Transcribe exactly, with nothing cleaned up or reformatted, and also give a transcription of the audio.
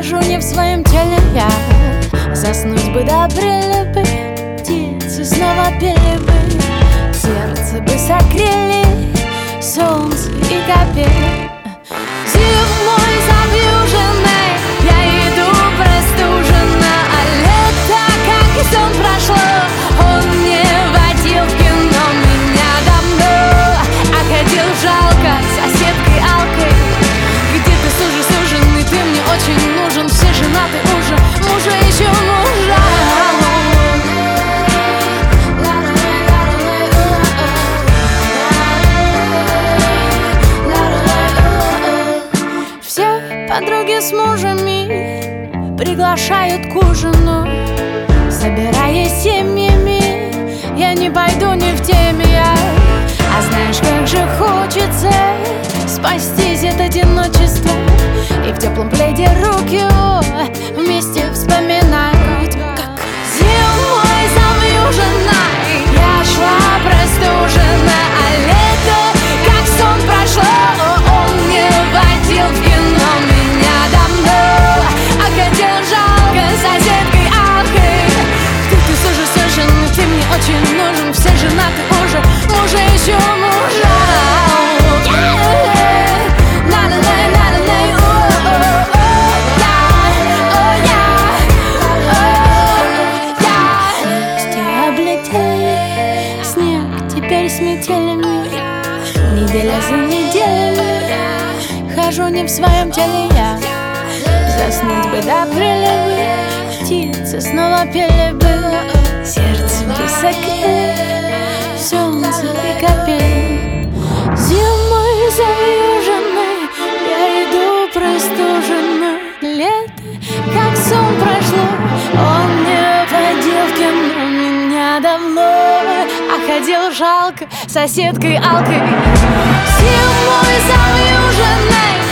Хожу не в своем теле я, заснуть бы добрели бы, птицы снова пели бы, сердце бы согрели солнце и капель. Зимой завьюженной я иду простужена, а лето, как и сон прошло, он не водил в кино меня давно, а ходил жалко соседкой Алкой. Где ты, сужи, суженый, ты мне очень нужен, все женаты уже, мужа еще мужа. Подруги с мужами приглашают к ужину, собираясь семьями, я не пойду не в теме я. А знаешь, как же хочется спастись от одиночества, и в теплом пледе руки о, вместе вспоминают, как зимой завьюженной я шла простужена, а лето, как сон прошло, он не водил в кино меня давно, а хотел жалко соседкой Алкой. Ты, ты сужи, суженый, ты мне очень нужен, все женаты уже, мужа еще мужа. Теперь с метелями, неделя за неделями, хожу не в своем теле я, заснуть бы добрели бы, птицы снова пели бы, сердце бы согрели солнце и капель. Зимой завьюженной я иду простужена, лето, как сон прошло, он не водил в кино меня давно, а ходил жалко соседкой Алкой. Зимой завьюженной